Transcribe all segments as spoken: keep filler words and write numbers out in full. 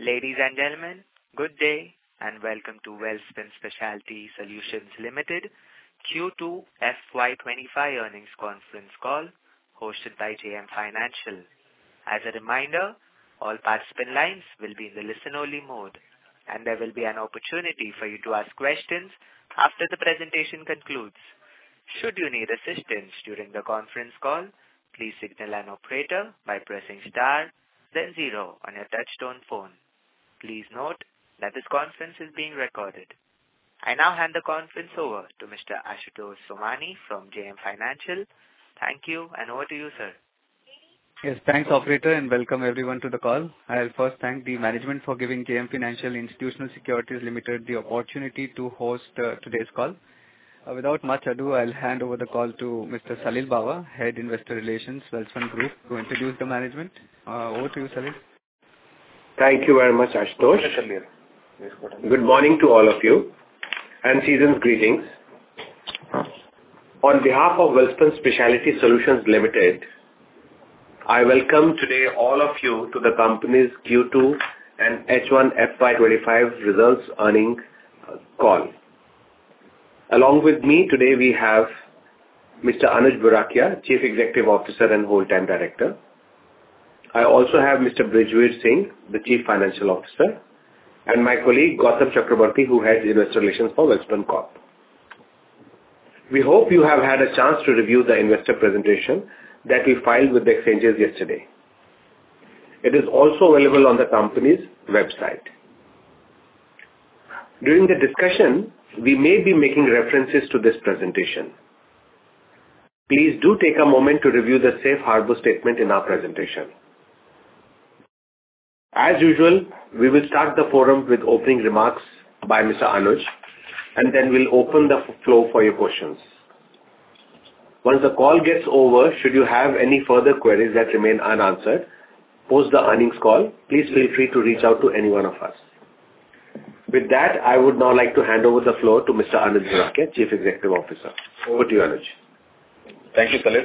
Ladies and gentlemen, good day and welcome to Welspun Specialty Solutions Limited Q two F Y twenty-five earnings conference call hosted by J M Financial. As a reminder, all participant lines will be in the listen-only mode, and there will be an opportunity for you to ask questions after the presentation concludes. Should you need assistance during the conference call, please signal an operator by pressing star, then zero on your touch-tone phone. Please note that this conference is being recorded. I now hand the conference over to Mister Ashutosh Somani from J M Financial. Thank you, and over to you, sir. Yes, thanks, operator, and welcome everyone to the call. I'll first thank the management for giving J M Financial Institutional Securities Limited the opportunity to host uh, today's call. Uh, without much ado, I'll hand over the call to Mister Salil Bawa, Head Investor Relations, Welspun Group, to introduce the management. Uh, over to you, Salil. Thank you very much, Ashutosh. Good morning to all of you, and season's greetings. On behalf of Welspun Specialty Solutions Limited, I welcome today all of you to the company's Q two and H one F Y twenty-five results earnings call. Along with me today we have Mister Anuj Burakia, Chief Executive Officer and Whole-Time Director. I also have Mister Brijveer Singh, the Chief Financial Officer, and my colleague Gautam Chakrabarti, who heads Investor Relations for Welspun Corp. We hope you have had a chance to review the investor presentation that we filed with the exchanges yesterday. It is also available on the company's website. During the discussion, we may be making references to this presentation. Please do take a moment to review the safe harbor statement in our presentation. As usual, we will start the forum with opening remarks by Mister Anuj, and then we'll open the floor for your questions. Once the call gets over, should you have any further queries that remain unanswered, post the earnings call, please feel free to reach out to any one of us. With that, I would now like to hand over the floor to Mister Anuj Burakia, Chief Executive Officer. Over to you, Anuj. Thank you, Salil.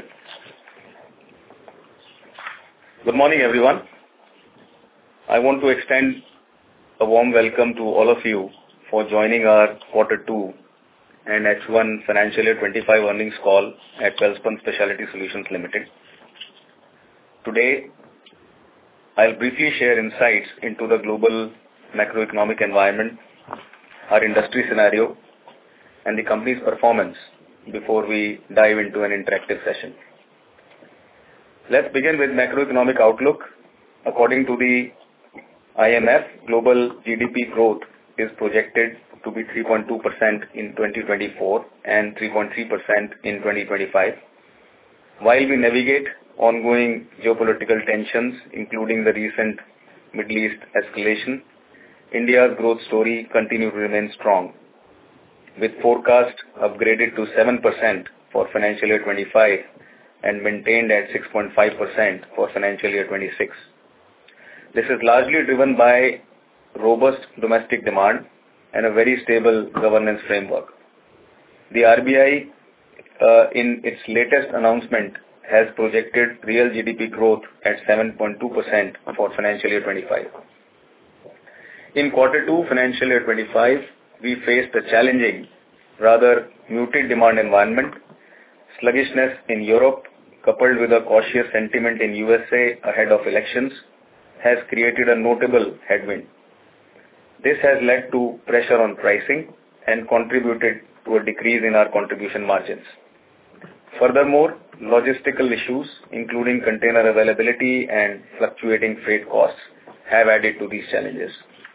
Good morning, everyone. I want to extend a warm welcome to all of you for joining our Quarter two and H one Financial Year twenty-five earnings call at Welspun Specialty Solutions Limited. Today, I'll briefly share insights into the global macroeconomic environment, our industry scenario, and the company's performance before we dive into an interactive session. Let's begin with macroeconomic outlook. According to the I M F, global G D P growth is projected to be three point two percent in twenty twenty-four and three point three percent in twenty twenty-five. While we navigate ongoing geopolitical tensions, including the recent Middle East escalation, India's growth story continues to remain strong, with forecast upgraded to seven percent for financial year twenty-five and maintained at six point five percent for financial year twenty-six. This is largely driven by robust domestic demand and a very stable governance framework. The R B I, uh, in its latest announcement, has projected real G D P growth at seven point two percent for financial year twenty-five. In quarter two financial year twenty-five, we faced a challenging, rather muted demand environment. Sluggishness in Europe, coupled with a cautious sentiment in U S A ahead of elections, has created a notable headwind. This has led to pressure on pricing and contributed to a decrease in our contribution margins. Furthermore, logistical issues, including container availability and fluctuating freight costs, have added to these challenges.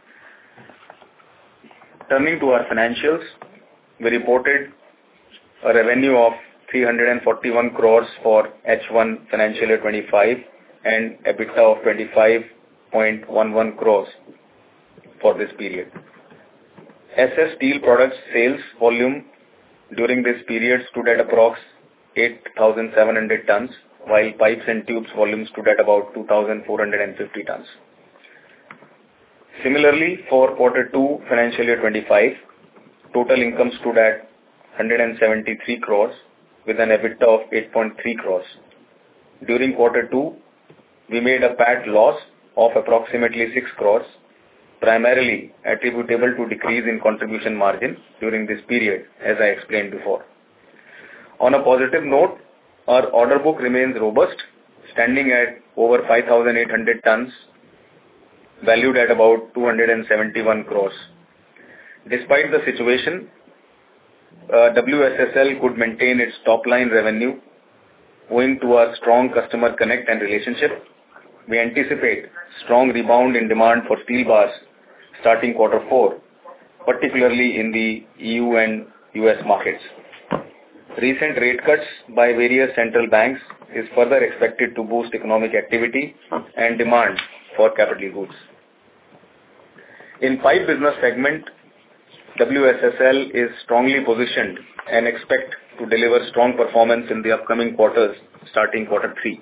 Turning to our financials, we reported a revenue of three hundred forty-one crores for H one financial year twenty-five and EBITDA of twenty-five point one one crores for this period. S S Steel Products sales volume during this period stood at approx eight thousand seven hundred tons, while pipes and tubes volume stood at about two thousand four hundred fifty tons. Similarly, for quarter two financial year twenty-five, total income stood at one hundred seventy-three crores with an EBITDA of eight point three crores. During quarter two, we made a P A T loss of approximately six crores primarily attributable to decrease in contribution margin during this period, as I explained before. On a positive note, our order book remains robust, standing at over five thousand eight hundred tons, valued at about two hundred seventy-one crores. Despite the situation, uh, W S S L could maintain its top-line revenue owing to our strong customer connect and relationship. We anticipate strong rebound in demand for steel bars starting quarter four, particularly in the E U and U S markets. Recent rate cuts by various central banks is further expected to boost economic activity and demand for capital goods. In pipe business segment, W S S L is strongly positioned and expect to deliver strong performance in the upcoming quarters starting quarter three.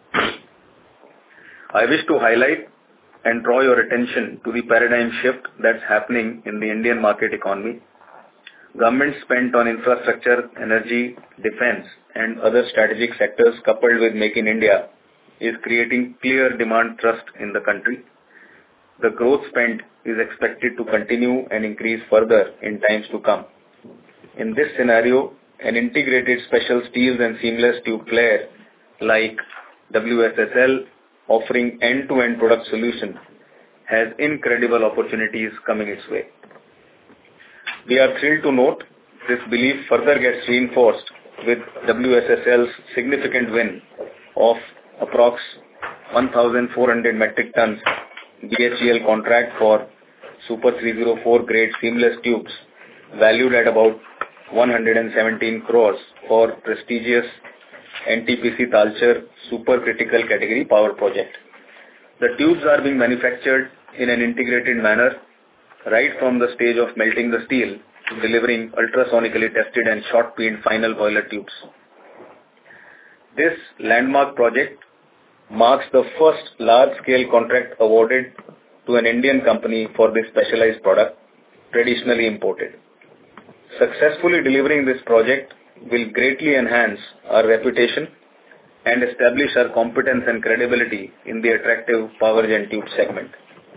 I wish to highlight and draw your attention to the paradigm shift that's happening in the Indian market economy. Government spent on infrastructure, energy, defense, and other strategic sectors coupled with Make in India is creating clear demand thrust in the country. The growth spend is expected to continue and increase further in times to come. In this scenario, an integrated special steels and seamless tube player like W S S L offering end-to-end product solution has incredible opportunities coming its way. We are thrilled to note this belief further gets reinforced with W S S L's significant win of approx one thousand four hundred metric tons B H E L contract for Super three oh four grade seamless tubes valued at about one hundred seventeen crores for prestigious N T P C Talcher supercritical category power project. The tubes are being manufactured in an integrated manner right from the stage of melting the steel to delivering ultrasonically tested and short peened final boiler tubes. This landmark project marks the first large-scale contract awarded to an Indian company for this specialized product, traditionally imported. Successfully delivering this project will greatly enhance our reputation and establish our competence and credibility in the attractive power gen tube segment.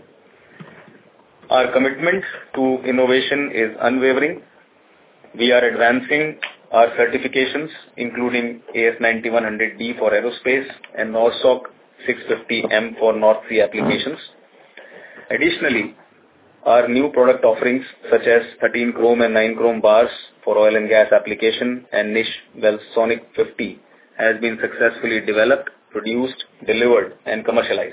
Our commitment to innovation is unwavering. We are advancing our certifications, including A S ninety-one hundred D for aerospace and NORSOC six fifty M for North Sea applications. Additionally, our new product offerings such as thirteen chrome and nine chrome bars for oil and gas application and niche Welsonic fifty has been successfully developed, produced, delivered and commercialized.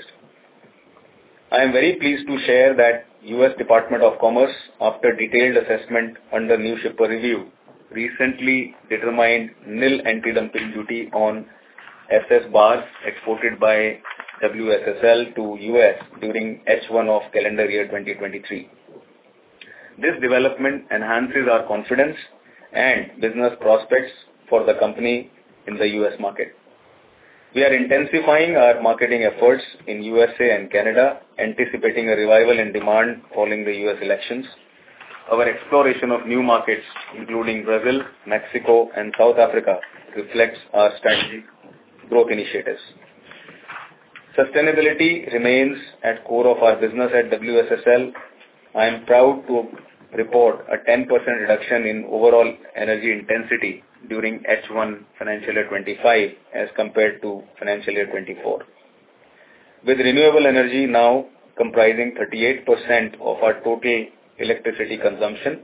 I am very pleased to share that U S Department of Commerce, after detailed assessment under new shipper review, recently determined nil anti-dumping duty on S S bars exported by W S S L to U S during H one of calendar year twenty twenty-three. This development enhances our confidence and business prospects for the company in the U S market. We are intensifying our marketing efforts in U S A and Canada, anticipating a revival in demand following the U S elections. Our exploration of new markets, including Brazil, Mexico, and South Africa, reflects our strategic growth initiatives. Sustainability remains at core of our business at W S S L. I am proud to report a ten percent reduction in overall energy intensity during H one financial year twenty-five as compared to financial year twenty-four. With renewable energy now comprising thirty-eight percent of our total electricity consumption,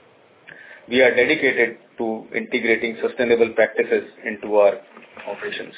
we are dedicated to integrating sustainable practices into our operations.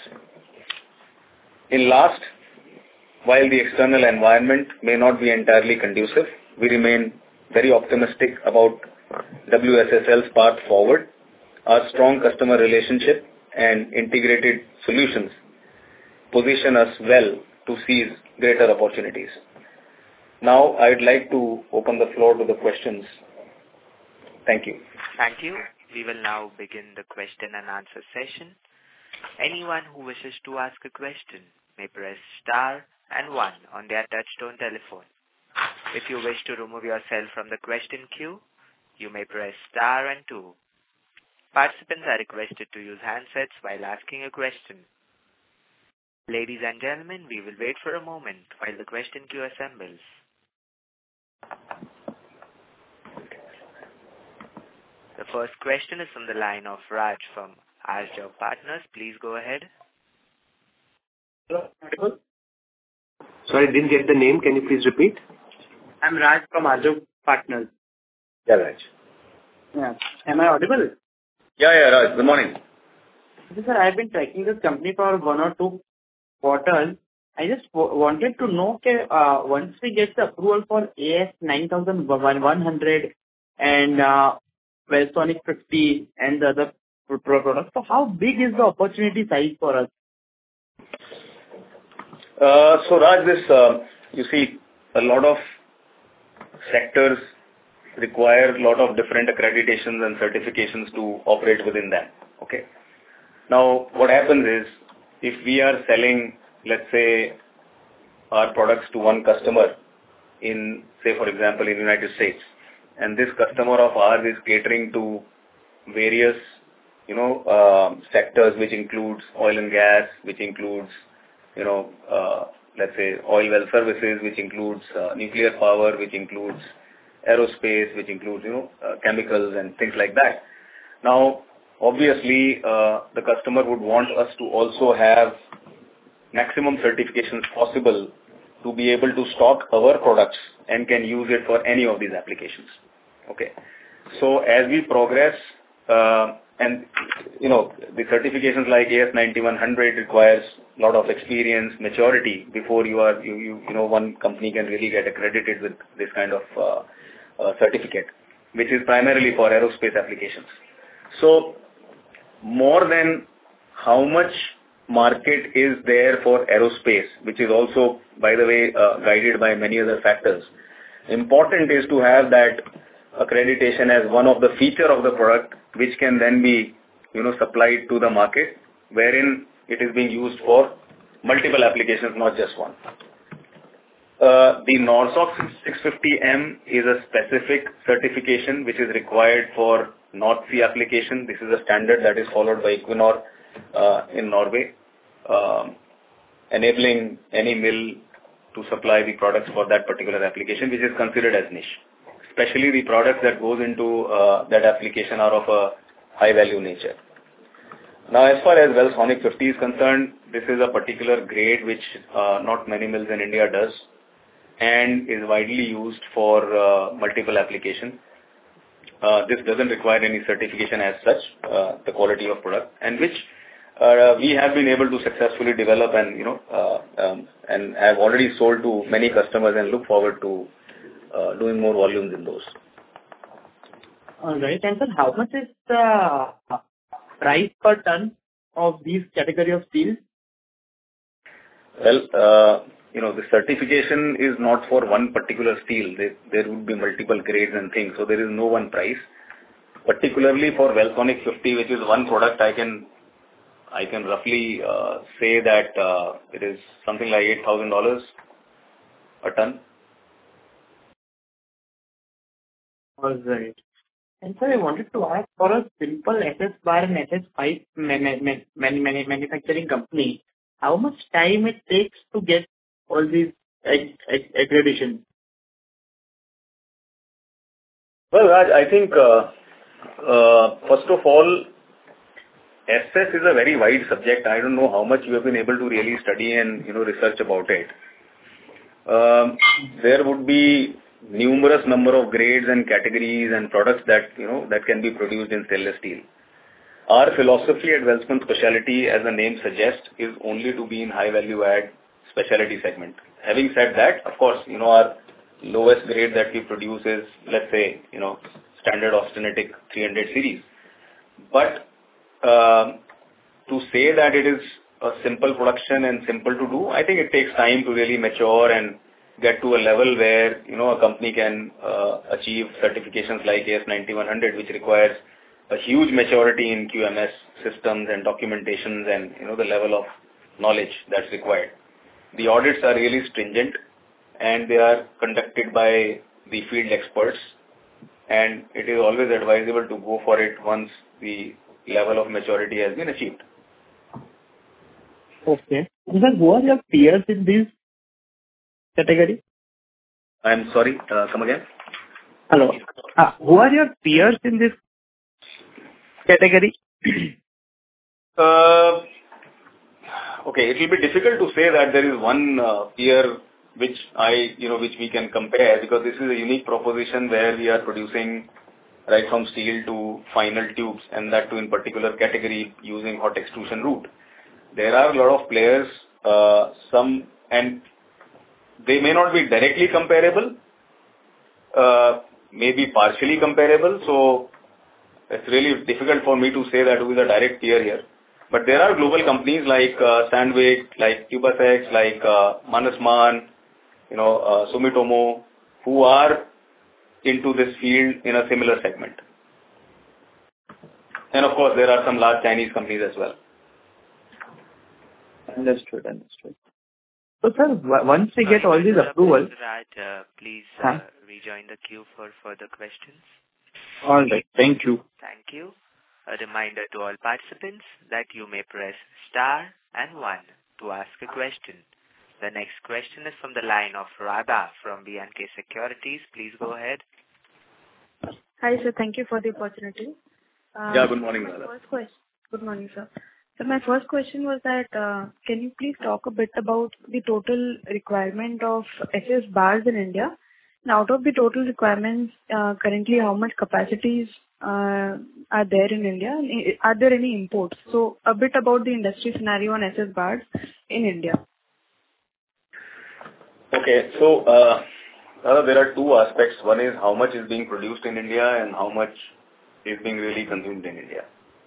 In last, while the external environment may not be entirely conducive, we remain very optimistic about W S S L's path forward. Our strong customer relationship and integrated solutions position us well to seize greater opportunities. Now, I would like to open the floor to the questions. Thank you. Thank you. We will now begin the question and answer session. Anyone who wishes to ask a question may press star and one on their touchtone telephone. If you wish to remove yourself from the question queue, you may press star and two. Participants are requested to use handsets while asking a question. Ladies and gentlemen, we will wait for a moment while the question queue assembles. first question is from the line of Raj from Arjav Partners. Please go ahead. Hello. Sorry, didn't get the name. Can you please repeat? I'm Raj from Arjav Partners. Yeah, Raj. Yeah. Am I audible? Yeah, yeah, Raj. Good morning. Sir, I've been tracking this company for one or two quarters. I just w- wanted to know, okay, uh, once we get the approval for A S nine thousand one hundred and uh, Wellsonic fifty and the other pro- pro- products, so how big is the opportunity size for us? Uh, so, Raj, this, uh, you see, a lot of sectors require a lot of different accreditations and certifications to operate within them. Okay. Now, what happens is, if we are selling, let's say, our products to one customer in, say, for example, in the United States, and this customer of ours is catering to various, you know, uh, sectors, which includes oil and gas, which includes, you know, uh, let's say, oil well services, which includes uh, nuclear power, which includes aerospace, which includes, you know, uh, chemicals and things like that. Now, obviously, uh, the customer would want us to also have maximum certifications possible to be able to stock our products and can use it for any of these applications. Okay. So as we progress, uh, and, you know, the certifications like A S ninety-one hundred requires a lot of experience, maturity before you are, you, you, you know, one company can really get accredited with this kind of uh, uh, certificate, which is primarily for aerospace applications. So more than how much market is there for aerospace, which is also, by the way, uh, guided by many other factors. Important is to have that accreditation as one of the feature of the product, which can then be, you know, supplied to the market, wherein it is being used for multiple applications, not just one. Uh, the NORSOC six fifty M is a specific certification which is required for North Sea application. This is a standard that is followed by Equinor uh, in Norway, um, enabling any mill to supply the products for that particular application, which is considered as niche. Especially the products that goes into uh, that application are of a high value nature. Now, as far as Wellsonic fifty is concerned, this is a particular grade which uh, not many mills in India does and is widely used for uh, multiple applications. Uh, this doesn't require any certification as such, uh, the quality of product, and which uh, we have been able to successfully develop and, you know, uh, um, and have already sold to many customers and look forward to uh, doing more volumes in those. All right. And sir, how much is the price per ton of these category of steels? Well, uh, you know, the certification is not for one particular steel. There, there would be multiple grades and things, so there is no one price. Particularly for Wellsonic fifty, which is one product, I can I can roughly uh, say that uh, it is something like eight thousand dollars a ton. All right. And sir, I wanted to ask, for a simple S S bar and S S pipe man- man- man- man- man- manufacturing company, how much time it takes to get all these ac- ac- accreditation? Well, Raj, I think uh, uh, first of all, S S is a very wide subject. I don't know how much you have been able to really study and, you know, research about it. Um, there would be numerous number of grades and categories and products that, you know, that can be produced in stainless steel. Our philosophy at Welspun Specialty, as the name suggests, is only to be in high value add specialty segment. Having said that, of course, you know, our lowest grade that we produce is, let's say, you know, standard austenitic three hundred series. But uh, to say that it is a simple production and simple to do, I think it takes time to really mature and get to a level where, you know, a company can uh, achieve certifications like A S ninety-one hundred, which requires a huge maturity in Q M S systems and documentations and, you know, the level of knowledge that's required. The audits are really stringent and they are conducted by the field experts, and it is always advisable to go for it once the level of maturity has been achieved. Okay. And sir, who are your peers in this category? I'm sorry, uh, come again? Hello. Uh, who are your peers in this category? Uh, okay, it will be difficult to say that there is one uh, peer which I, you know, which we can compare, because this is a unique proposition where we are producing right from steel to final tubes, and that too in particular category using hot extrusion route. There are a lot of players, uh, some, and they may not be directly comparable, uh, maybe partially comparable. So it's really difficult for me to say that who is a direct peer here. But there are global companies like uh, Sandvik, like Tubasex, like uh, Manasman, you know, uh, Sumitomo, who are into this field in a similar segment. And of course, there are some large Chinese companies as well. Understood, understood. So, sir, w- once we get all these approvals... Raj, uh, please uh, huh? rejoin the queue for further questions. All right, thank you. Thank you. A reminder to all participants that you may press star and one to ask a question. The next question is from the line of Radha from B and K Securities. Please go ahead. Hi, sir. Thank you for the opportunity. Uh, Yeah, good morning, my Radha. first question. Good morning, sir. So my first question was that, uh, can you please talk a bit about the total requirement of S S bars in India? And out of the total requirements, uh, currently how much capacities uh, are there in India? Are there any imports? So a bit about the industry scenario on S S bars in India. Okay, so uh, uh, there are two aspects. One is how much is being produced in India and how much is being really consumed in India.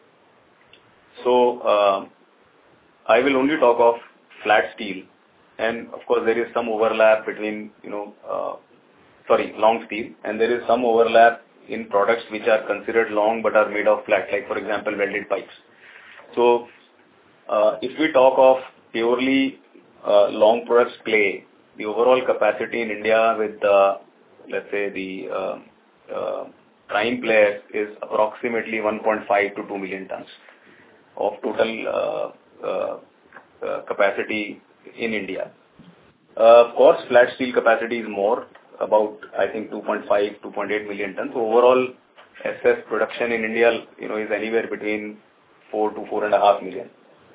So uh, I will only talk of flat steel, and of course there is some overlap between, you know, uh, sorry, long steel, and there is some overlap in products which are considered long but are made of flat, like for example welded pipes. So uh, if we talk of purely uh, long products play, the overall capacity in India with the, let's say the uh, uh, prime players is approximately one point five to two million tons of total uh, uh, uh, capacity in India. Uh, of course, flat steel capacity is more, about I think two point five, two point eight million tons. So overall, S S production in India, you know, is anywhere between four to four and a half million.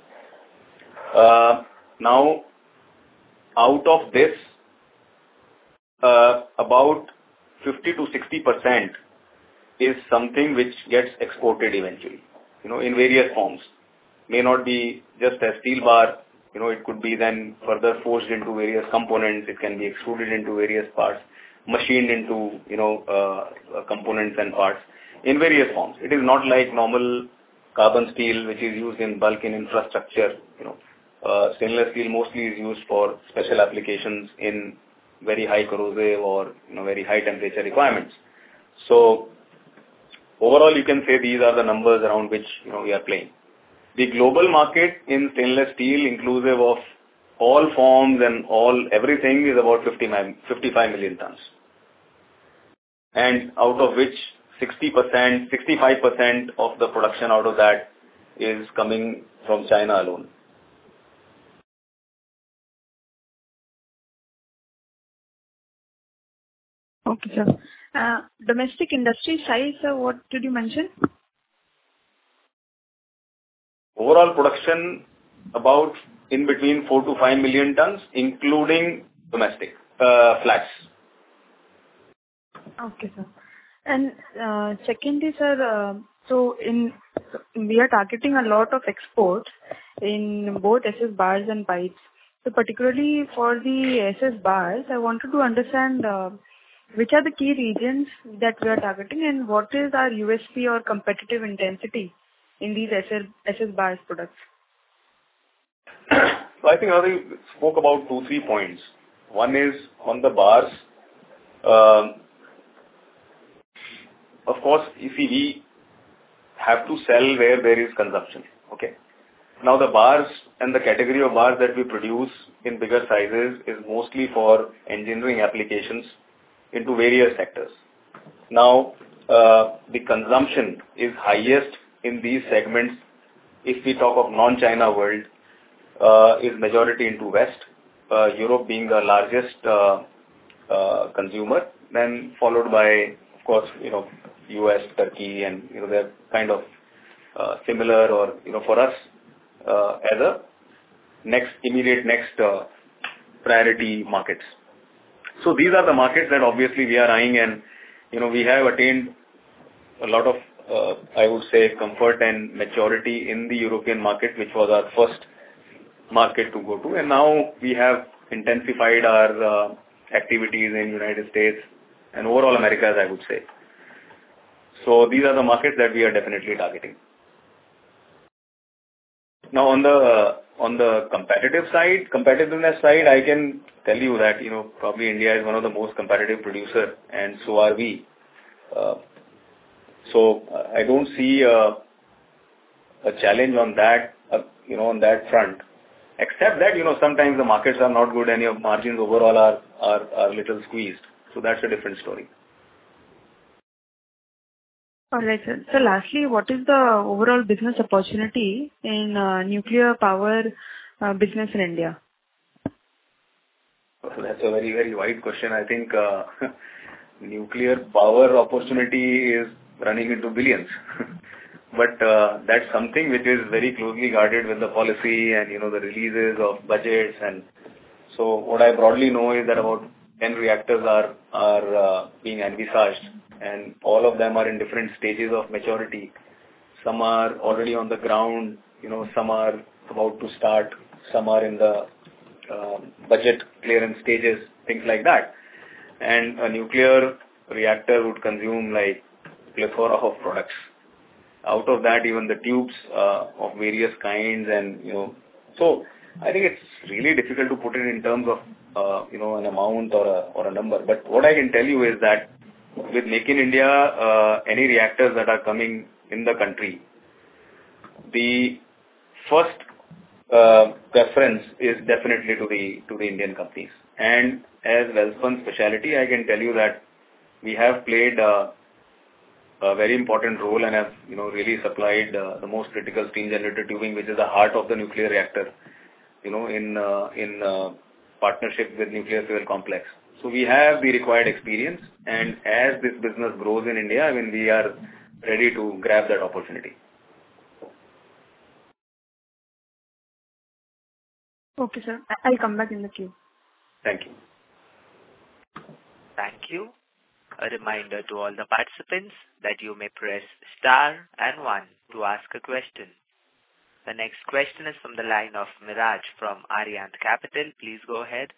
Uh, now, out of this, uh, about fifty to sixty percent is something which gets exported eventually, you know, in various forms. May not be just a steel bar, you know, it could be then further forged into various components. It can be extruded into various parts, machined into, you know, uh, components and parts in various forms. It is not like normal carbon steel, which is used in bulk in infrastructure, you know. Uh, stainless steel mostly is used for special applications in very high corrosive or, you know, very high temperature requirements. So overall, you can say these are the numbers around which, you know, we are playing. The global market in stainless steel, inclusive of all forms and all everything, is about fifty-five million tons. And out of which sixty percent, sixty-five percent of the production out of that is coming from China alone. Okay, sir. Uh, domestic industry size, uh, what did you mention? Overall production about in between four to five million tons, including domestic uh, flats. Okay, sir. And uh, secondly, sir, uh, so in we are targeting a lot of exports in both S S bars and pipes. So particularly for the S S bars, I wanted to understand uh, which are the key regions that we are targeting and what is our U S P or competitive intensity in these S S, S S bars products. So I think I spoke about two, three points. One is on the bars. Um, of course, you see, we have to sell where there is consumption. Okay. Now the bars and the category of bars that we produce in bigger sizes is mostly for engineering applications into various sectors. Now, uh, the consumption is highest in these segments. If we talk of non-China world, uh, is majority into West, uh, Europe being the largest uh, uh, consumer, then followed by, of course, you know, U S, Turkey, and, you know, they're kind of uh, similar or, you know, for us uh, as a next immediate next uh, priority markets. So these are the markets that obviously we are eyeing, and, you know, we have attained a lot of, uh, I would say, comfort and maturity in the European market, which was our first market to go to. And now we have intensified our uh, activities in United States and overall Americas, I would say. So these are the markets that we are definitely targeting. Now on the uh, on the competitive side, competitiveness side, I can tell you that, you know, probably India is one of the most competitive producer, and so are we. Uh, so uh, I don't see uh, a challenge on that, uh, you know, on that front. Except that, you know, sometimes the markets are not good and your margins overall are are are little squeezed. So that's a different story. All right, sir. So lastly, what is the overall business opportunity in uh, nuclear power uh, business in India? So that's a very, very wide question. I think uh, nuclear power opportunity is running into billions. But uh, that's something which is very closely guarded with the policy and, you know, the releases of budgets. And so what I broadly know is that about ten reactors are, are uh, being envisaged, and all of them are in different stages of maturity. Some are already on the ground, you know, some are about to start, some are in the uh, budget clearance stages, things like that. And a nuclear reactor would consume like plethora of products. Out of that, even the tubes uh, of various kinds, and, you know, so I think it's really difficult to put it in terms of, uh, you know, an amount or a, or a number. But what I can tell you is that with Make in India, uh, any reactors that are coming in the country, the first uh, preference is definitely to the to the Indian companies. And as Welspun Specialty, I can tell you that we have played uh, a very important role and have, you know, really supplied uh, the most critical steam generator tubing, which is the heart of the nuclear reactor, you know, in uh, in uh, partnership with Nuclear Fuel Complex. So we have the required experience, and as this business grows in India, I mean, we are ready to grab that opportunity. Okay, sir. I'll come back in the queue. Thank you. Thank you. A reminder to all the participants that you may press star and one to ask a question. The next question is from the line of Miraj from Arihant Capital. Please go ahead.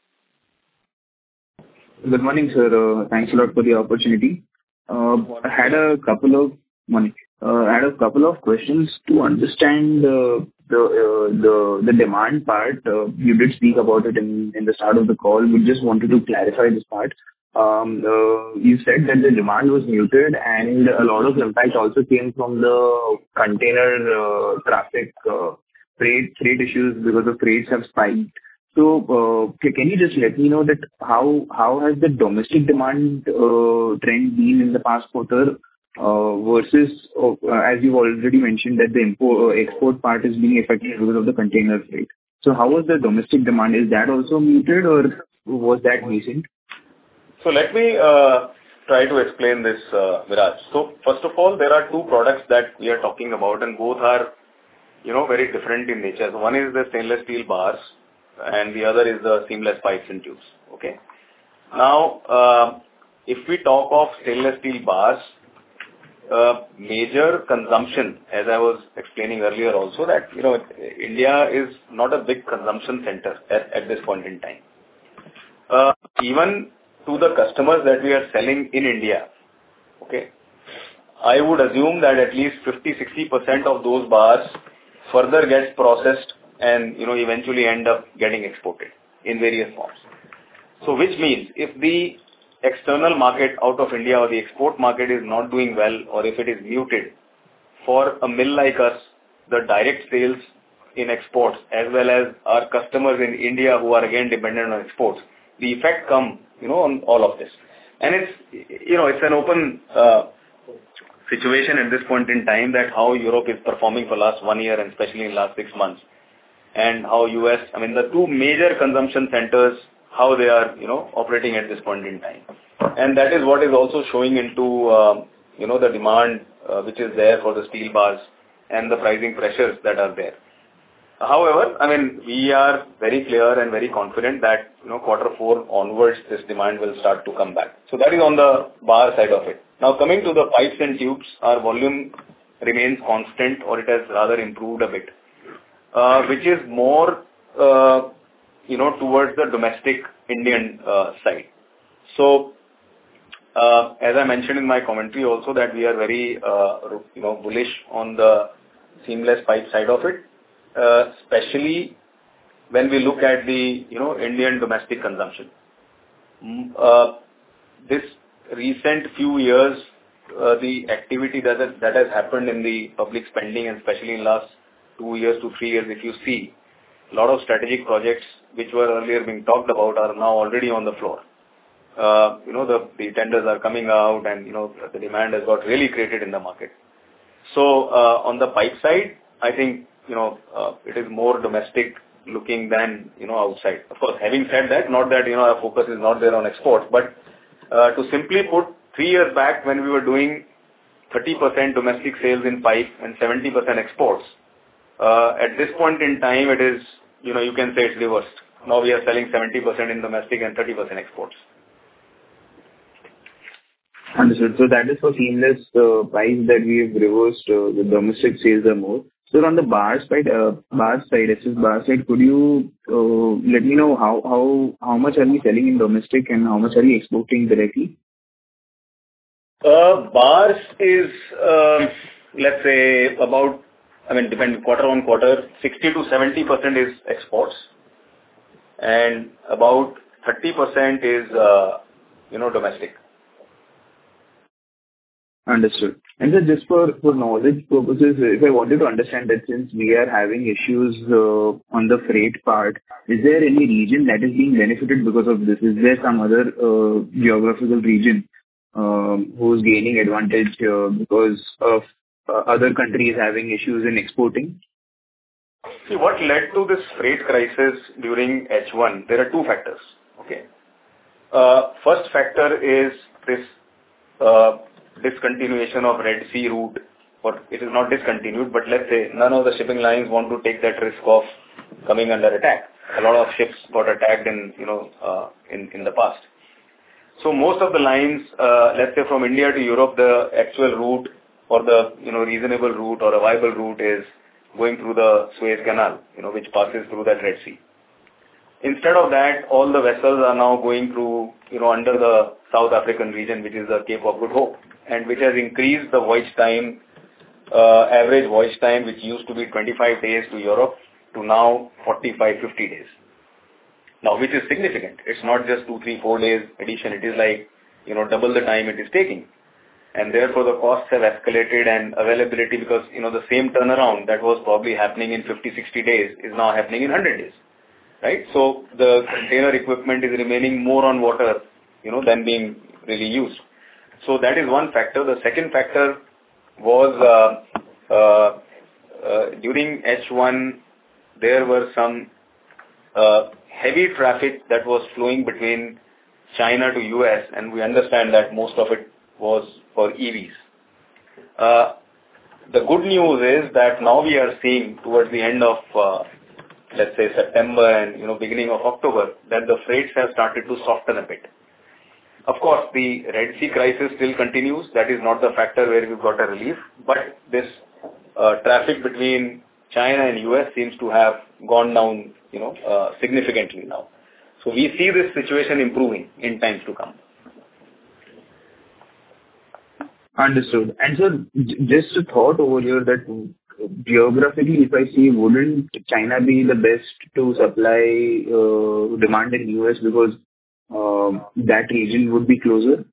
Good morning, sir. Uh, thanks a lot for the opportunity. Uh, I had a couple of morning. Uh, I had a couple of questions to understand uh, the uh, the the demand part. Uh, you did speak about it in in the start of the call. We just wanted to clarify this part. Um, uh, you said that the demand was muted and a lot of impact also came from the container uh, traffic, uh, freight freight issues because the freights have spiked. So, uh, can you just let me know that how how has the domestic demand uh, trend been in the past quarter uh, versus, uh, as you've already mentioned, that the import, uh, export part is being affected because of the container freight. So how was the domestic demand? Is that also muted or was that decent? So let me uh, try to explain this, uh, Viraj. So first of all, there are two products that we are talking about, and both are, you know, very different in nature. So one is the stainless steel bars, and the other is the seamless pipes and tubes. Okay. Now, uh, if we talk of stainless steel bars, uh, major consumption, as I was explaining earlier also, that, you know, India is not a big consumption center at, at this point in time. Uh, even to the customers that we are selling in India, okay, I would assume that at least fifty to sixty percent of those bars further gets processed and, you know, eventually end up getting exported in various forms. So which means if the external market out of India or the export market is not doing well, or if it is muted, for a mill like us, the direct sales in exports as well as our customers in India who are again dependent on exports, the effect come, you know, on all of this. And it's, you know, it's an open uh, situation at this point in time that how Europe is performing for last one year and especially in last six months. And how U S, I mean, the two major consumption centers, how they are, you know, operating at this point in time. And that is what is also showing into, uh, you know, the demand uh, which is there for the steel bars and the pricing pressures that are there. However, I mean, we are very clear and very confident that, you know, quarter four onwards, this demand will start to come back. So that is on the bar side of it. Now, coming to the pipes and tubes, our volume remains constant, or it has rather improved a bit, uh, which is more, uh, you know, towards the domestic Indian uh, side. So, uh, as I mentioned in my commentary also, that we are very, uh, you know, bullish on the seamless pipe side of it. Uh, especially when we look at the, you know, Indian domestic consumption. Uh, this recent few years, uh, the activity that has, that has happened in the public spending, and especially in last two years to three years, if you see, a lot of strategic projects which were earlier being talked about are now already on the floor. Uh, you know, the, the tenders are coming out, and, you know, the demand has got really created in the market. So, uh, on the pipe side, I think, you know, uh, it is more domestic looking than, you know, outside. Of course, having said that, not that, you know, our focus is not there on exports, but uh, to simply put, three years back when we were doing thirty percent domestic sales in pipe and seventy percent exports, uh, at this point in time, it is, you know, you can say it's reversed. Now we are selling seventy percent in domestic and thirty percent exports. Understood. So that is for seamless uh, pipes that we have reversed, uh, the domestic sales are more. So on the bar side, uh, bar side, S S bar side, could you uh, let me know how how how much are we selling in domestic and how much are we exporting directly? Uh, bars is, uh, let's say, about, I mean, depending quarter on quarter, sixty to seventy percent is exports, and about thirty percent is, uh, you know, domestic. Understood. And then just for, for knowledge purposes, if I wanted to understand that since we are having issues uh, on the freight part, is there any region that is being benefited because of this? Is there some other uh, geographical region um, who's gaining advantage uh, because of uh, other countries having issues in exporting? See, what led to this freight crisis during H one, there are two factors. Okay. Uh, first factor is this uh, discontinuation of Red Sea route, or it is not discontinued, but let's say none of the shipping lines want to take that risk of coming under attack. A lot of ships got attacked in, you know, uh, in, in the past. So most of the lines, uh, let's say from India to Europe, the actual route or the, you know, reasonable route or a viable route is going through the Suez Canal, you know, which passes through that Red Sea. Instead of that, all the vessels are now going through, you know, under the South African region, which is the Cape of Good Hope, and which has increased the voyage time, uh, average voyage time, which used to be twenty-five days to Europe, to now forty-five, fifty days. Now, which is significant. It's not just two, three, four days addition. It is like, you know, double the time it is taking. And therefore, the costs have escalated, and availability, because, you know, the same turnaround that was probably happening in fifty, sixty days is now happening in one hundred days. Right? So the container equipment is remaining more on water, you know, than being really used. So that is one factor. The second factor was uh, uh, uh, during H one, there were some uh, heavy traffic that was flowing between China to U S, and we understand that most of it was for E Vs. Uh, the good news is that now we are seeing towards the end of uh, let's say September and, you know, beginning of October, that the freights have started to soften a bit. Of course, the Red Sea crisis still continues. That is not the factor where we've got a relief, but this uh, traffic between China and U S seems to have gone down, you know, uh, significantly now. So we see this situation improving in times to come. Understood. And so j- just a thought over here that geographically, if I see, wouldn't China be the best to supply uh, demand in U S because uh, that region would be closer?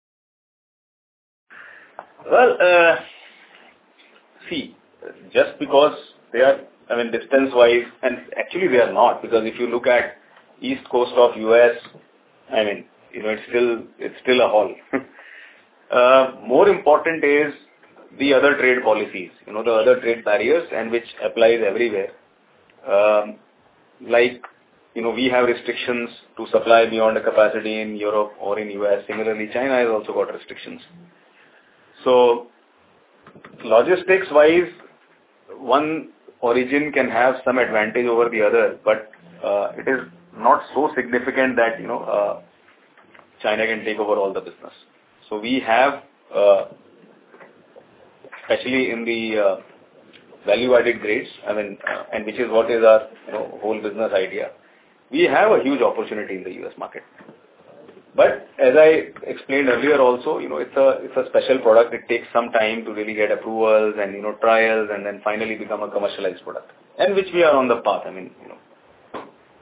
Well, uh, see, just because they are, I mean, distance-wise, and actually they are not, because if you look at east coast of U S, I mean, you know, it's still it's still a haul. uh, more important is the other trade policies, you know, the other trade barriers, and which applies everywhere. Um, like, you know, we have restrictions to supply beyond the capacity in Europe or in U S. Similarly, China has also got restrictions. So, logistics-wise, one origin can have some advantage over the other, but uh, it is not so significant that, you know, uh, China can take over all the business. So we have, uh, especially in the uh, value-added grades, I mean, uh, and which is what is our, you know, whole business idea. We have a huge opportunity in the U S market. But as I explained earlier also, you know, it's a, it's a special product. It takes some time to really get approvals and, you know, trials and then finally become a commercialized product, and which we are on the path. I mean, you know.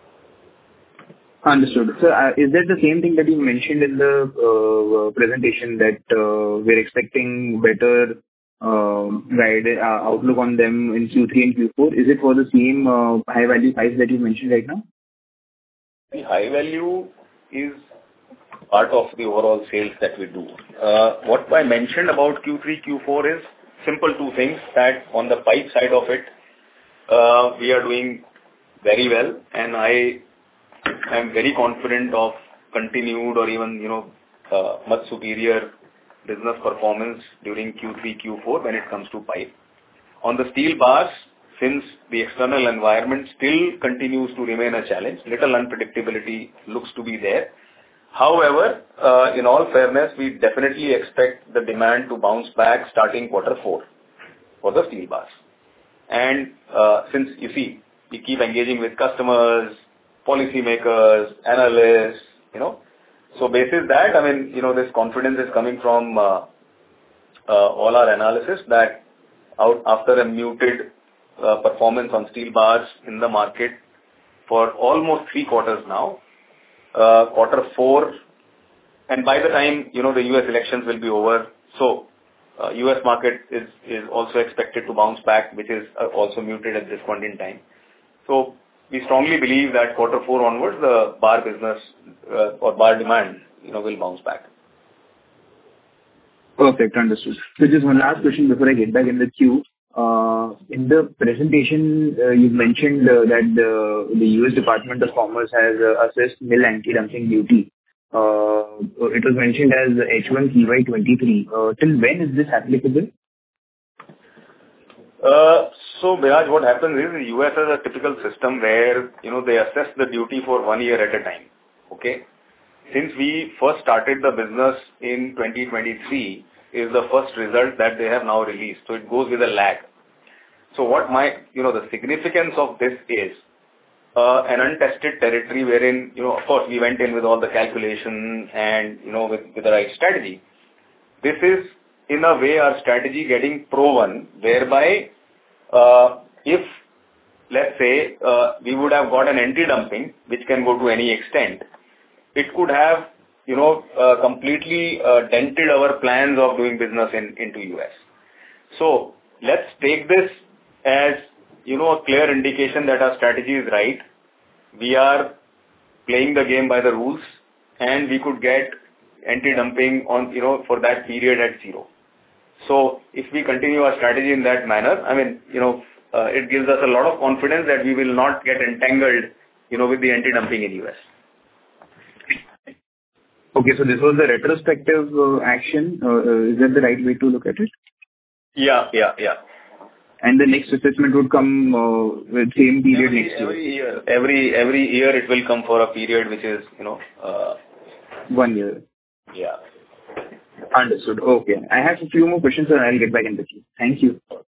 Understood. So, uh, is that the same thing that you mentioned in the uh, presentation that uh, we're expecting better uh, guide, uh, outlook on them in Q three and Q four? Is it for the same uh, high value pipes that you mentioned right now? The high value is part of the overall sales that we do. Uh, what I mentioned about Q three, Q four is simple two things, that on the pipe side of it, uh, we are doing very well, and I am very confident of continued or even, you know, uh, much superior business performance during Q three, Q four when it comes to pipe. On the steel bars, since the external environment still continues to remain a challenge, little unpredictability looks to be there. However, uh, in all fairness, we definitely expect the demand to bounce back starting quarter four for the steel bars. And uh, since, you see, we keep engaging with customers, policymakers, analysts, you know, so basis that, I mean, you know, this confidence is coming from uh, uh, all our analysis that out after a muted uh, performance on steel bars in the market for almost three quarters now, Uh, quarter four, and by the time, you know, the U S elections will be over, so uh, U S market is, is also expected to bounce back, which is uh, also muted at this point in time. So we strongly believe that quarter four onwards, the bar business uh, or bar demand, you know, will bounce back. Perfect, understood. So just one last question before I get back in the queue. Uh, in the presentation, uh, you mentioned uh, that the, the U S Department of Commerce has uh, assessed mill anti-dumping duty. Uh, it was mentioned as H one C Y twenty-three. Uh, till when is this applicable? Uh, so, Biraj, what happens is the U S has a typical system where, you know, they assess the duty for one year at a time. Okay. Since we first started the business in twenty twenty-three, is the first result that they have now released. So it goes with a lag. So what my, you know, the significance of this is uh, an untested territory wherein, you know, of course, we went in with all the calculations and, you know, with, with the right strategy. This is, in a way, our strategy getting proven, whereby uh, if, let's say, uh, we would have got an anti-dumping, which can go to any extent, it could have, you know, uh, completely uh, dented our plans of doing business in into U S. So let's take this as, you know, a clear indication that our strategy is right. We are playing the game by the rules, and we could get anti-dumping on, you know, for that period at zero. So if we continue our strategy in that manner, I mean, you know, uh, it gives us a lot of confidence that we will not get entangled, you know, with the anti-dumping in U S. Okay, so this was the retrospective uh, action. Uh, uh, is that the right way to look at it? Yeah, yeah, yeah. And the next assessment would come uh, with same period every, next year? Every year. Every, every year it will come for a period which is, you know... Uh, One year. Yeah. Understood. Okay. I have a few more questions and I'll get back in the queue. Thank you.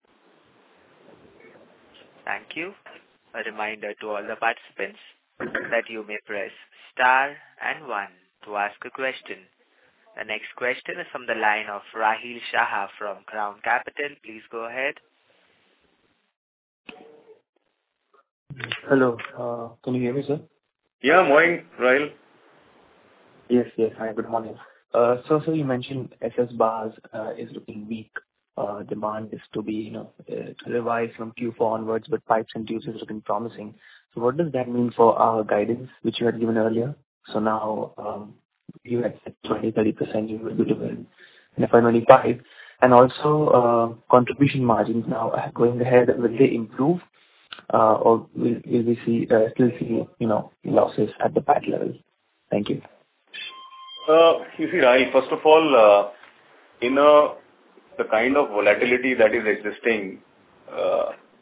Thank you. A reminder to all the participants that you may press star and one to ask a question. The next question is from the line of Rahil Shah from Crown Capital. Please go ahead. Hello. Uh, can you hear me, sir? Yeah, morning, Rahil. Yes, yes. Hi, good morning. Uh, so, so you mentioned S S bars uh, is looking weak. Uh, demand is to be, you know, uh, revised from Q four onwards, but pipes and tubes is looking promising. So what does that mean for our guidance, which you had given earlier? So now um, you had said twenty to thirty percent you will be doing in F Y twenty-five. And also uh, contribution margins now going ahead, will they improve uh, or will, will we see uh, still see, you know, losses at the P A T level? Thank you. Uh, you see, Rahil, first of all, uh, in a, the kind of volatility that is existing, uh,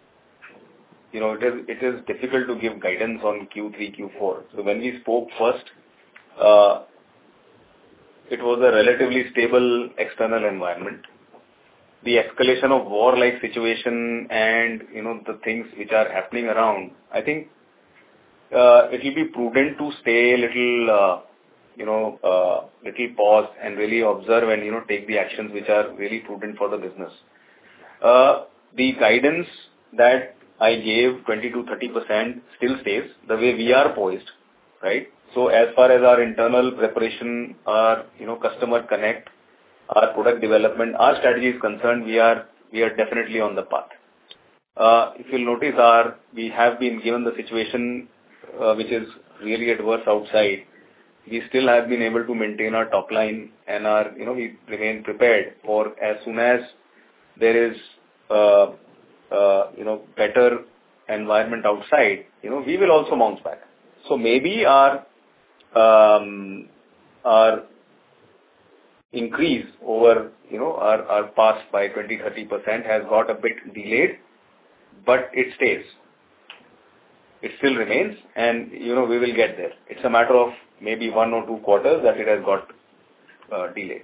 you know, it is it is difficult to give guidance on Q three, Q four. So when we spoke first, uh, it was a relatively stable external environment. The escalation of war-like situation and, you know, the things which are happening around, I think uh, it will be prudent to stay a little, uh, you know, uh, little pause and really observe and, you know, take the actions which are really prudent for the business. Uh, the guidance that I gave, twenty to thirty percent, still stays the way we are poised, right? So as far as our internal preparation, our, you know, customer connect, our product development, our strategy is concerned, we are we are definitely on the path. Uh, if you'll notice, our we have been given the situation uh, which is really adverse outside. We still have been able to maintain our top line and our, you know, we remain prepared for as soon as there is, uh, uh, you know, better environment outside, you know, we will also bounce back. So maybe our, um, our increase over, you know, our, our pass by twenty to thirty percent has got a bit delayed, but it stays. It still remains, and, you know, we will get there. It's a matter of maybe one or two quarters that it has got uh, delayed.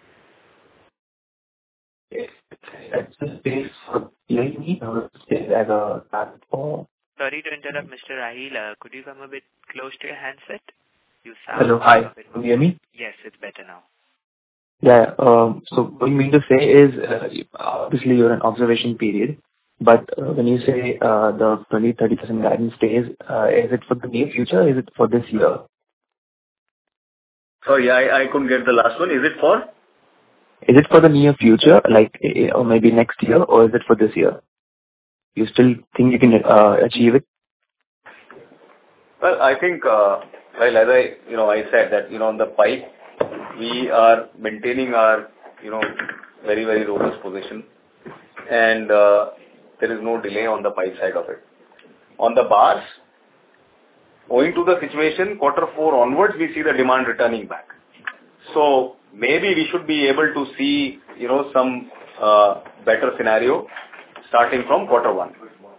That's the space for P I E or space as a target for... Sorry to interrupt, Mister Rahil. Uh, could you come a bit close to your handset? You sound Hello, hi. a bit... Can you hear me? Yes, it's better now. Yeah, um, so what you mean to say is, uh, obviously you're in observation period, but uh, when you say uh, the twenty to thirty percent guidance stays, uh, is it for the near future or is it for this year? Sorry, I, I couldn't get the last one. Is it for? Is it for the near future, like, eh, or maybe next year, or is it for this year? You still think you can uh, achieve it? Well, I think, uh, well, as I, you know, I said that, you know, on the pipe, we are maintaining our, you know, very, very robust position, and uh, there is no delay on the pipe side of it. On the bars, owing to the situation, quarter four onwards, we see the demand returning back. So maybe we should be able to see, you know, some uh, better scenario starting from quarter one.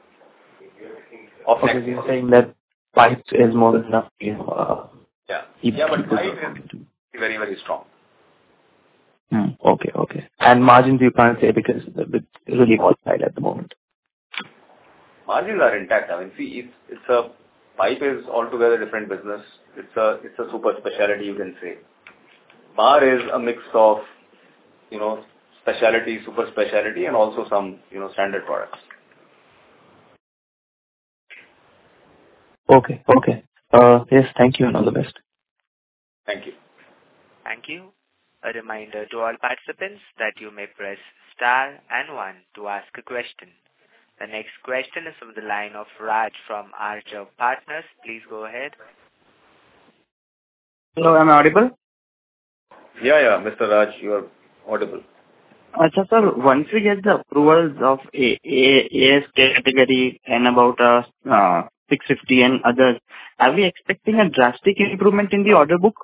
Of Okay, next so you're year. saying that pipes is more than enough, you know, uh, Yeah, keep yeah, but people pipe going to. is very, very strong. Hmm, okay, okay. And margins you can't say because it's really volatile at the moment. Margins are intact. I mean, see, it's, it's a pipe is altogether different business. It's a it's a super specialty, you can say. Bar is a mix of, you know, specialty, super specialty, and also some, you know, standard products. Okay, okay. Uh, yes, thank you and all the best. Thank you. Thank you. A reminder to all participants that you may press star and one to ask a question. The next question is from the line of Raj from Arjav Partners. Please go ahead. Hello, am I audible? Yeah, yeah, Mister Raj, you are audible. Achha, sir, once we get the approvals of A, A, A S category and about uh, uh, six fifty and others, are we expecting a drastic improvement in the order book?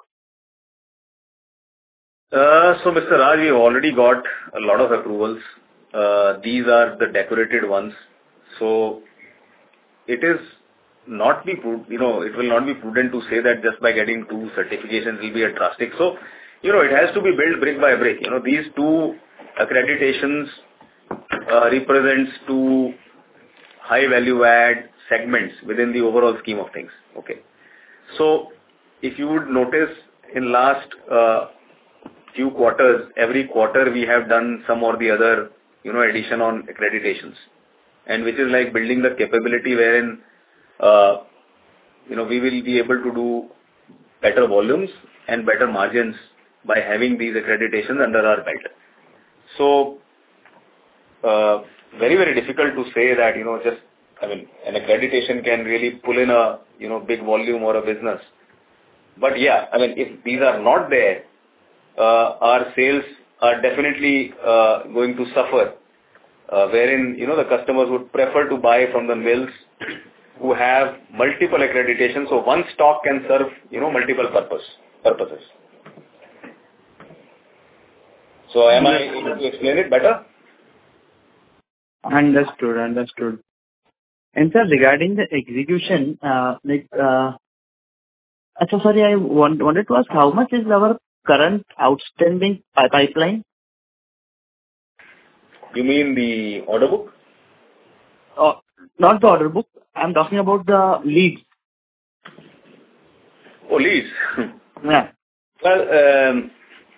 Uh, so, Mister Raj, we already got a lot of approvals. Uh, these are the decorated ones. So, it is not be, you know, it will not be prudent to say that just by getting two certifications will be a drastic. So, you know, it has to be built brick by brick. You know, these two accreditations uh, represents two high value add segments within the overall scheme of things. Okay. So, if you would notice in last uh, few quarters, every quarter we have done some or the other, you know, addition on accreditations, and which is like building the capability wherein, uh, you know, we will be able to do better volumes and better margins by having these accreditations under our belt. So, uh, very, very difficult to say that, you know, just, I mean, an accreditation can really pull in a, you know, big volume or a business. But yeah, I mean, if these are not there, uh, our sales are definitely uh, going to suffer, uh, wherein, you know, the customers would prefer to buy from the mills who have multiple accreditations. So one stock can serve, you know, multiple purpose, purposes. So am I able to explain it better? Understood, understood. And sir, regarding the execution, uh, like, uh, so sorry, I want, wanted to ask how much is our current outstanding pi- pipeline? You mean the order book? Oh, not the order book. I'm talking about the leads. Oh, leads. Yeah. Well, um,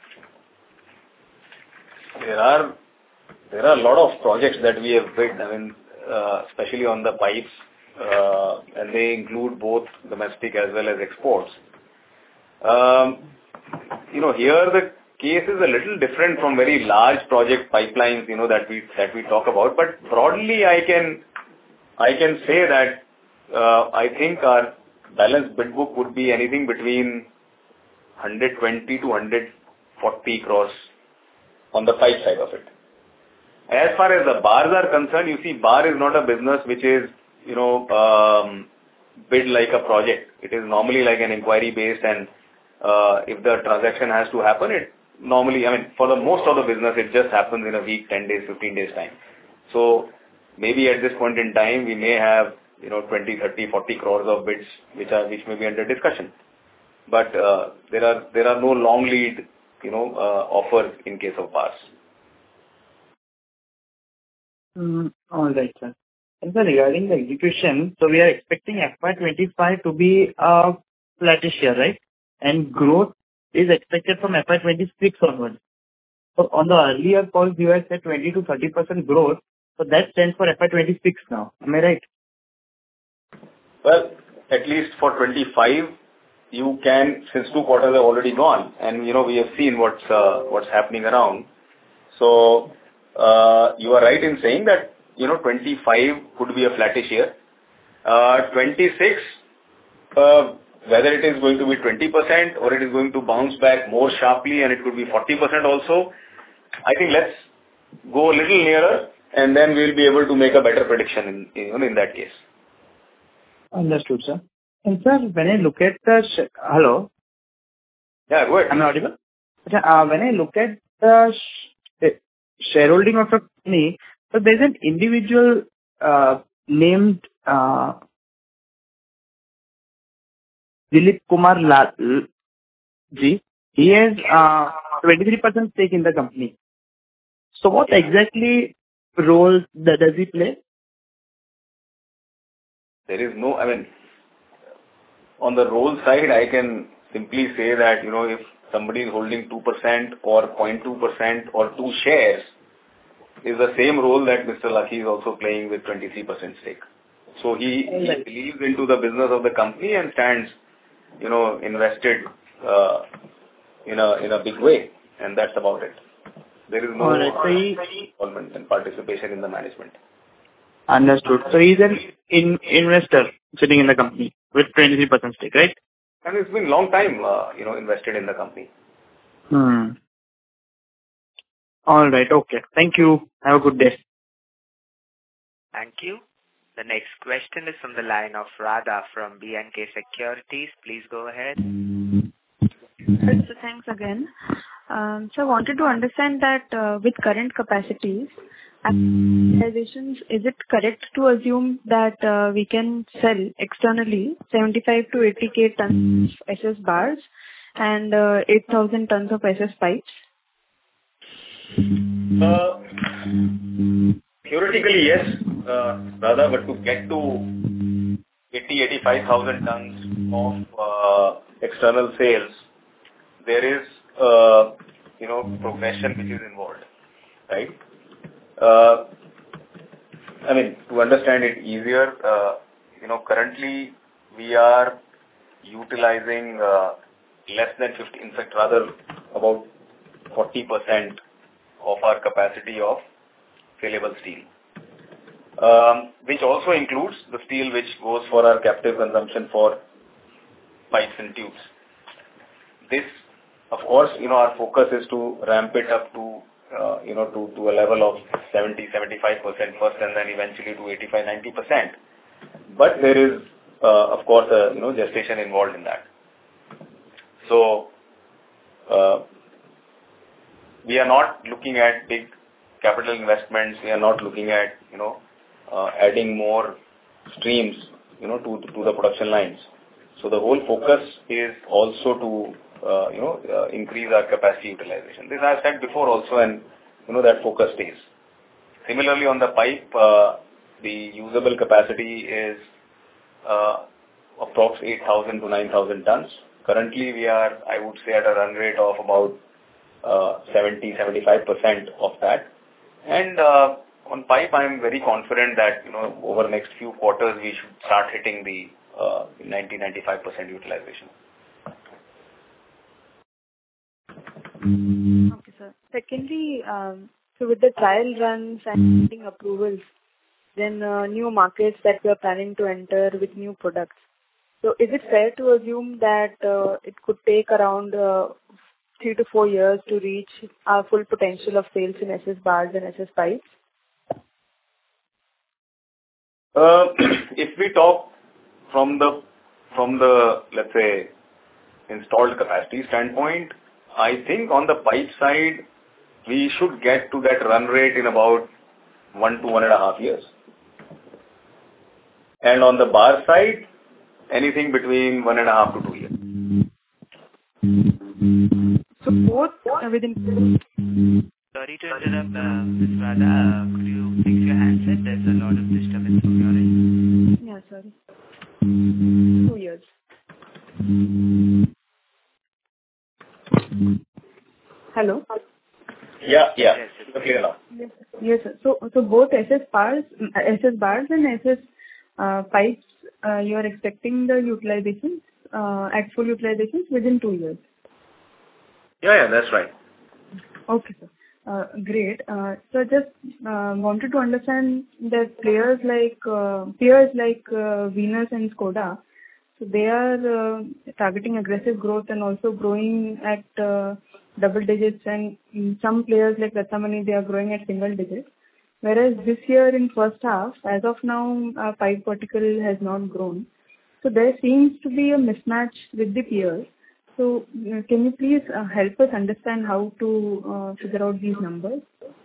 there are there are a lot of projects that we have bid. I mean, uh, especially on the pipes, uh, and they include both domestic as well as exports. Um, you know, here the case is a little different from very large project pipelines, you know, that we that we talk about. But broadly, I can I can say that uh, I think our balance bid book would be anything between one hundred twenty to one hundred forty crores on the pipe side of it. As far as the bars are concerned, you see, bar is not a business which is, you know, um, bid like a project. It is normally like an inquiry based, and uh, if the transaction has to happen, it normally, I mean, for the most of the business, it just happens in a week, ten days, fifteen days time. So maybe at this point in time, we may have, you know, twenty, thirty, forty crores of bids which are, which may be under discussion. But uh, there are, there are no long lead, you know, uh, offers in case of bars. Mm, all right, sir. And sir, regarding the execution, so we are expecting F Y twenty-five to be a flattish year, right? And growth is expected from F Y twenty-six onwards. So on the earlier calls, you had said twenty to thirty percent growth. So that stands for F Y twenty-six now. Am I right? Well, at least for twenty-five, you can, since two quarters have already gone, and, you know, we have seen what's uh, what's happening around. So, uh, you are right in saying that, you know, twenty-five could be a flattish year. Uh, twenty-six, uh, whether it is going to be twenty percent or it is going to bounce back more sharply and it could be forty percent also, I think let's go a little nearer and then we'll be able to make a better prediction in, you know, in that case. Understood, sir. And sir, when I look at the... Sh- Hello? Yeah, go ahead. Am I audible? Uh, when I look at the sh- shareholding of a company, so there's an individual uh, named uh, Dilip Kumar Lal ji. He has uh, twenty-three percent stake in the company. So what exactly role that does he play? There is no, I mean, on the role side, I can simply say that, you know, if somebody is holding two percent or zero point two percent or two shares, is the same role that Mister Lucky is also playing with twenty-three percent stake. So he, he believes into the business of the company and stands, you know, invested uh, in a in a big way, and that's about it. There is no Right, so he, involvement and participation in the management. Understood. So he's an in, investor sitting in the company with twenty-three percent stake, right? And it's been a long time, uh, you know, invested in the company. Hmm. All right. Okay. Thank you. Have a good day. Thank you. The next question is from the line of Radha from B and K Securities. Please go ahead. So thanks again. Um, so I wanted to understand that uh, with current capacities, realizations, is it correct to assume that uh, we can sell externally seventy-five to eighty K tons of S S bars and uh, eight thousand tons of S S pipes? Uh, theoretically, yes, uh, rather, but to get to eighty, eighty-five thousand tons of uh, external sales, there is, uh, you know, progression which is involved, right? Uh, I mean, to understand it easier, uh, you know, currently we are utilizing uh, less than fifty, in fact, rather about forty percent of our capacity of saleable steel, um, which also includes the steel which goes for our captive consumption for pipes and tubes. This, of course, you know, our focus is to ramp it up to, uh, you know, to, to a level of seventy, seventy-five percent first and then eventually to eighty-five, ninety percent. But there is, uh, of course, a, you know, gestation involved in that. So, uh, we are not looking at big capital investments. We are not looking at, you know, uh, adding more streams, you know, to to the production lines. So the whole focus is also to, uh, you know, uh, increase our capacity utilization. This I said before also, and, you know, that focus stays. Similarly, on the pipe, uh, the usable capacity is uh, approx eight thousand to nine thousand tons. Currently, we are, I would say, at a run rate of about uh, seventy to seventy-five percent of that. And uh, on pipe, I am very confident that, you know, over the next few quarters, we should start hitting the uh, ninety to ninety-five percent utilization. Okay, sir. Secondly, um, so with the trial runs and getting approvals, then uh, new markets that we are planning to enter with new products. So is it fair to assume that uh, it could take around uh, three to four years to reach our full potential of sales in S S bars and S S pipes? Uh, if we talk from the, from the, let's say, installed capacity standpoint, I think on the pipe side, we should get to that run rate in about one to one and a half years. And on the bar side, anything between one and a half to two years. So both uh, within... Sorry to interrupt, uh, Miz Radha. Uh, could you fix your handset? There's a lot of disturbance from your end. Yeah, sorry. Two years. Hello? Yeah, yeah. Yes, it's Okay, now. Yes, yes, sir. So, so both S S bars, S S bars and S S uh, pipes, uh, you are expecting the utilizations uh, at full utilizations within two years. Yeah, yeah, that's right. Okay, sir. Uh, great. Uh, so just uh, wanted to understand that players like uh, peers like uh, Venus and Skoda, so they are uh, targeting aggressive growth and also growing at uh, double digits, and some players like Ratnamani, they are growing at single digits. Whereas this year in first half, as of now, our pipe vertical has not grown. So there seems to be a mismatch with the peers. So uh, can you please uh, help us understand how to uh, figure out these numbers?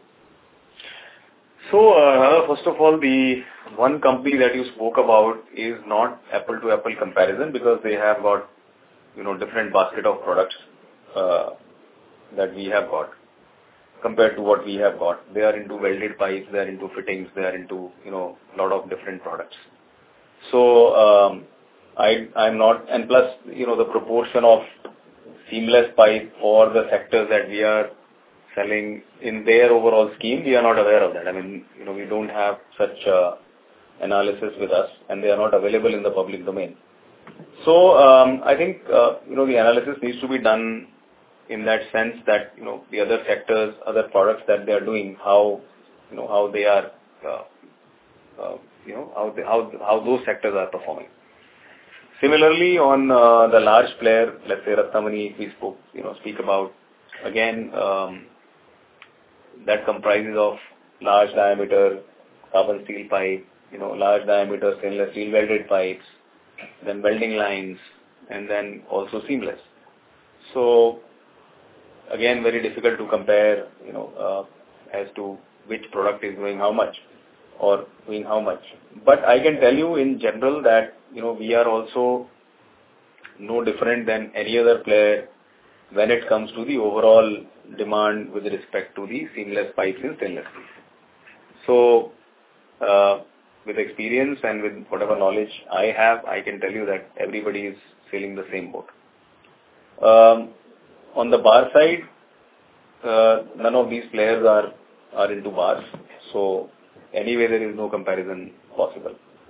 So, uh, first of all, the one company that you spoke about is not apple-to-apple comparison because they have got, you know, different basket of products uh, that we have got compared to what we have got. They are into welded pipes, they are into fittings, they are into, you know, a lot of different products. So, um, I, I'm not, and plus, you know, the proportion of seamless pipe for the sectors that we are selling in their overall scheme, we are not aware of that. I mean, you know, we don't have such uh, analysis with us, and they are not available in the public domain. So, um, I think, uh, you know, the analysis needs to be done in that sense that, you know, the other sectors, other products that they are doing, how, you know, how they are, uh, uh, you know, how, they, how, how those sectors are performing. Similarly, on uh, the large player, let's say Ratnamani, we spoke, you know, speak about, again, um, that comprises of large diameter carbon steel pipe, you know, large diameter stainless steel welded pipes, then welding lines, and then also seamless. So, again, very difficult to compare, you know, uh, as to which product is doing how much or doing how much. But I can tell you in general that, you know, we are also no different than any other player when it comes to the overall demand with respect to the seamless pipes in stainless steel. So, uh, with experience and with whatever knowledge I have, I can tell you that everybody is sailing the same boat. Um, on the bar side, uh, none of these players are, are into bars. So, anyway, there is no comparison possible.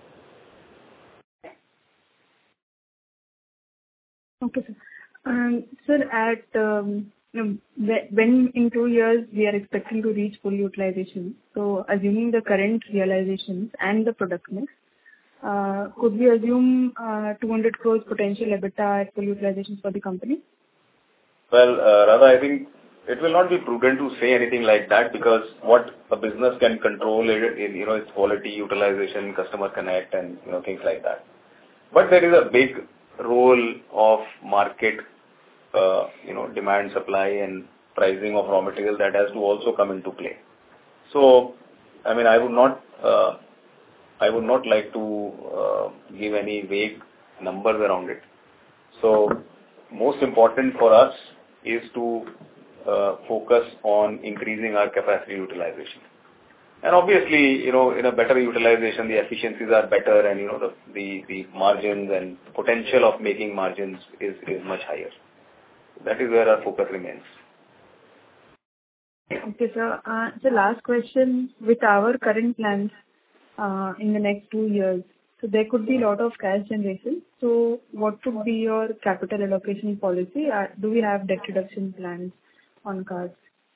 Okay, sir. Um, sir, at um, when in two years we are expecting to reach full utilization, so assuming the current realizations and the product mix, uh, could we assume uh, two hundred crores potential EBITDA at full utilization for the company? Well, uh, Radha, I think it will not be prudent to say anything like that because what a business can control is, you know, its quality, utilization, customer connect, and, you know, things like that. But there is a big role of market, uh, you know, demand, supply, and pricing of raw material that has to also come into play. So, I mean, I would not uh, I would not like to uh, give any vague numbers around it. So most important for us is to uh, focus on increasing our capacity utilization. And obviously, you know, in a better utilization, the efficiencies are better, and you know, the the, the margins and potential of making margins is, is much higher. That is where our focus remains. Okay, sir. Uh, so last question, with our current plans uh, in the next two years, so there could be a lot of cash generation. So what would be your capital allocation policy? Uh, do we have debt reduction plans on cards?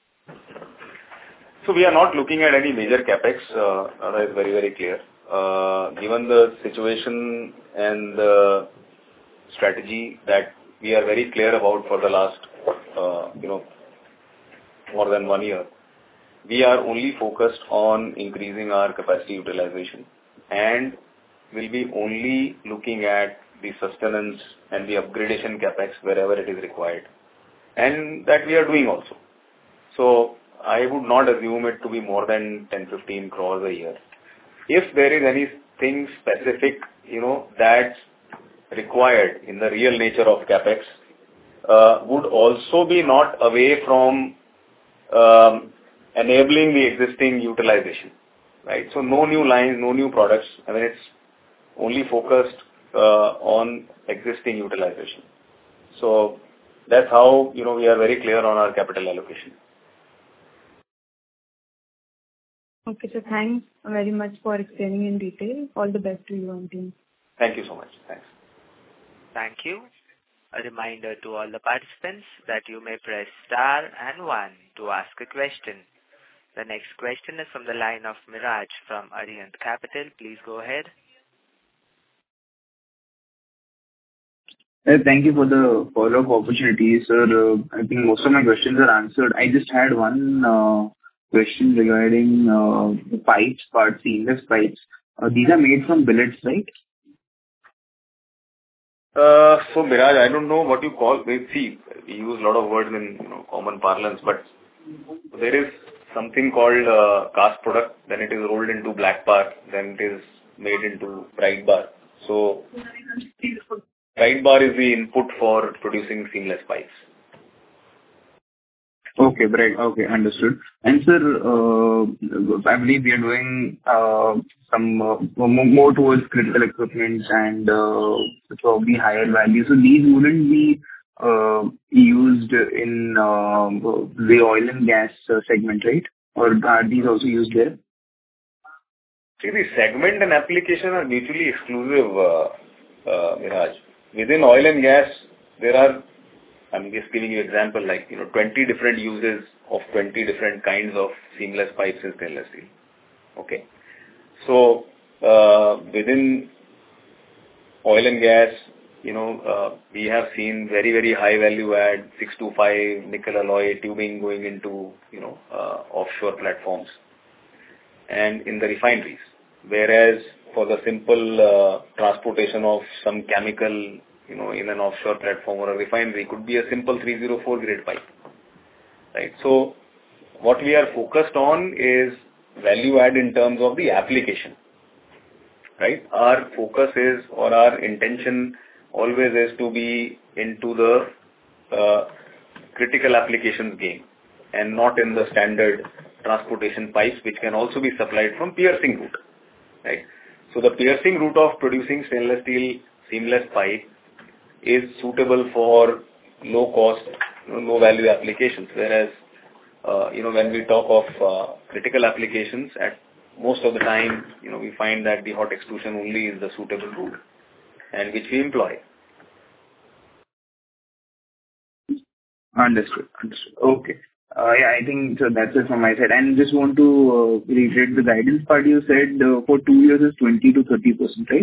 So we are not looking at any major capex. Uh, that is very, very clear. Uh, given the situation and the strategy that we are very clear about for the last, uh, you know, more than one year, we are only focused on increasing our capacity utilization, and will be only looking at the sustenance and the upgradation capex wherever it is required, and that we are doing also. So I would not assume it to be more than ten to fifteen crores a year. If there is anything specific, you know, that's required in the real nature of capex, uh, would also be not away from um, enabling the existing utilization, right? So no new lines, no new products. I mean, it's only focused uh, on existing utilization. So that's how, you know, we are very clear on our capital allocation. Okay, so thanks very much for explaining in detail. All the best to you and team. Thank you so much. Thanks. Thank you. A reminder to all the participants that you may press star and one to ask a question. The next question is from the line of Miraj from Arihant Capital. Please go ahead. Uh, Thank you for the follow-up opportunity, sir. Uh, I think most of my questions are answered. I just had one uh, question regarding uh, the pipes part, seamless pipes. Uh, These are made from billets, right? Uh, so Miraj, I don't know what you call. We see we use a lot of words in, you know, common parlance, but there is something called uh, cast product. Then it is rolled into black bar. Then it is made into bright bar. So bright bar is the input for producing seamless pipes. Okay, right. Okay, understood. And sir, uh, I believe we are doing uh, some uh, mo- more towards critical equipment and uh, probably higher value. So these wouldn't be uh, used in uh, the oil and gas uh, segment, right? Or are these also used there? See, the segment and application are mutually exclusive, uh, uh, Miraj. Within oil and gas, there are, I'm just giving you an example, like, you know, twenty different uses of twenty different kinds of seamless pipes in stainless steel. Okay. So, uh, within oil and gas, you know, uh, we have seen very, very high value add, six two five nickel alloy tubing going into, you know, uh, offshore platforms and in the refineries. Whereas for the simple uh, transportation of some chemical, you know, in an offshore platform or a refinery, could be a simple three oh four grade pipe, right? So what we are focused on is value add in terms of the application, right? Our focus is, or our intention always is to be into the uh, critical applications game and not in the standard transportation pipes, which can also be supplied from piercing route, right? So the piercing route of producing stainless steel seamless pipe is suitable for low cost, you know, low value applications. Whereas, uh, you know, when we talk of uh, critical applications, at most of the time, you know, we find that the hot extrusion only is the suitable route, and which we employ. Understood. Understood. Okay. Uh, Yeah, I think so that's it from my side. And just want to uh, reiterate the guidance part you said uh, for two years is twenty to thirty percent, right?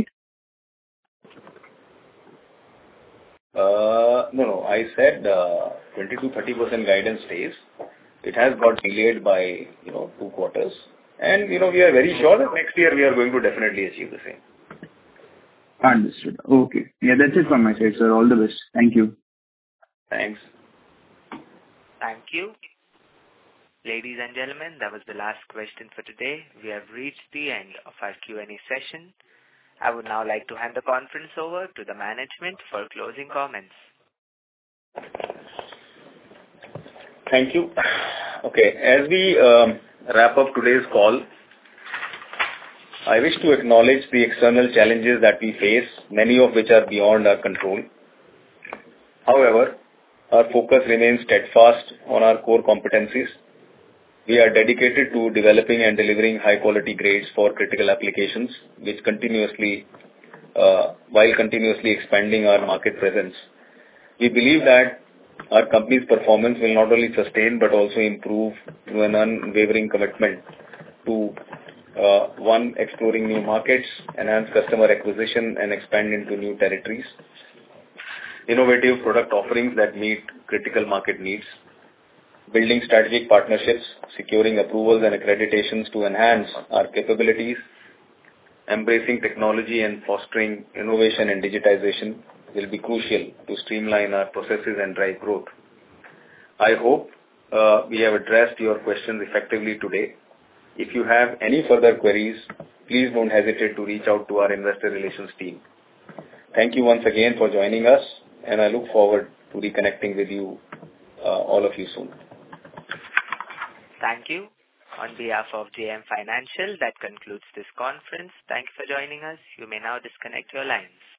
Uh, no, no, I said uh, twenty to thirty percent guidance stays. It has got delayed by, you know, two quarters. And, you know, we are very sure that next year we are going to definitely achieve the same. Understood. Okay. Yeah, that's it from my side, sir. All the best. Thank you. Thanks. Thank you. Ladies and gentlemen, that was the last question for today. We have reached the end of our Q and A session. I would now like to hand the conference over to the management for closing comments. Thank you. Okay, as we um, wrap up today's call, I wish to acknowledge the external challenges that we face, many of which are beyond our control. However, our focus remains steadfast on our core competencies. We are dedicated to developing and delivering high-quality grades for critical applications, which continuously, uh, while continuously expanding our market presence. We believe that our company's performance will not only sustain but also improve through an unwavering commitment to uh, one, exploring new markets, enhance customer acquisition, and expand into new territories. Innovative product offerings that meet critical market needs. Building strategic partnerships, securing approvals and accreditations to enhance our capabilities. Embracing technology and fostering innovation and digitization will be crucial to streamline our processes and drive growth. I hope uh, we have addressed your questions effectively today. If you have any further queries, please don't hesitate to reach out to our investor relations team. Thank you once again for joining us, and I look forward to reconnecting with you, uh, all of you soon. Thank you. On behalf of J M Financial, that concludes this conference. Thank you for joining us. You may now disconnect your lines.